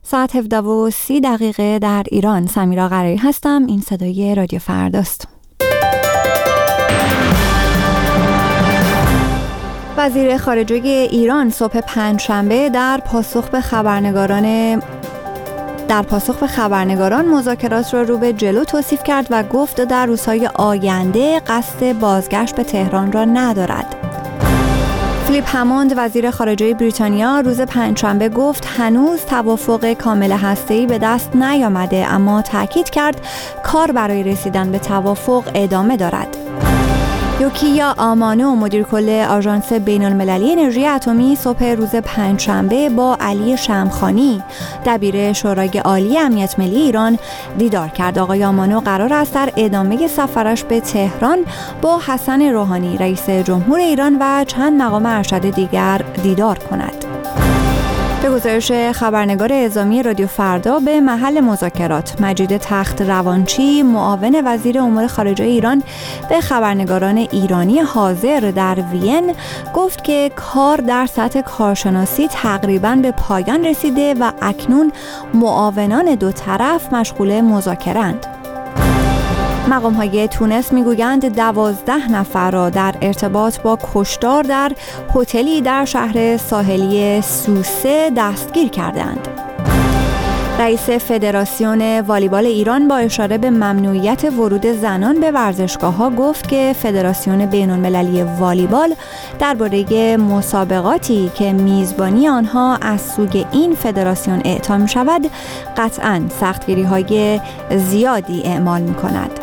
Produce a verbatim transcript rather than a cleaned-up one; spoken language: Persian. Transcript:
ساعت هفده و سی دقیقه در ایران. سمیرا قرایی هستم. این صدای رادیو فرداست. وزیر خارجه ایران صبح پنجشنبه در پاسخ به خبرنگاران در پاسخ به خبرنگاران مذاکرات را رو به جلو توصیف کرد و گفت در روزهای آینده قصد بازگشت به تهران را ندارد. فیلیپ هموند وزیر خارجه بریتانیا روز پنجشنبه گفت هنوز توافق کامل هسته‌ای به دست نیامده، اما تاکید کرد کار برای رسیدن به توافق ادامه دارد. یوکیا آمانو مدیر کل آژانس بین‌المللی انرژی اتمی صبح روز پنجشنبه با علی شمخانی دبیر شورای عالی امنیت ملی ایران دیدار کرد. آقای آمانو قرار است در ادامه سفرش به تهران با حسن روحانی رئیس جمهور ایران و چند مقام ارشد دیگر دیدار کند. به گزارش خبرنگار اعزامی رادیو فردا به محل مذاکرات، مجید تخت روانچی معاون وزیر امور خارجه ایران به خبرنگاران ایرانی حاضر در وین گفت که کار در سطح کارشناسی تقریباً به پایان رسیده و اکنون معاونان دو طرف مشغول مذاکره‌اند. مقام‌های تونس میگویند دوازده نفر را در ارتباط با کشتار در هتلی در شهر ساحلی سوسه دستگیر کردند. رئیس فدراسیون والیبال ایران با اشاره به ممنوعیت ورود زنان به ورزشگاه‌ها گفت که فدراسیون بین‌المللی والیبال درباره مسابقاتی که میزبانی آنها از سوی این فدراسیون اعطا می‌شود قطعاً سختگیری‌های زیادی اعمال می‌کند.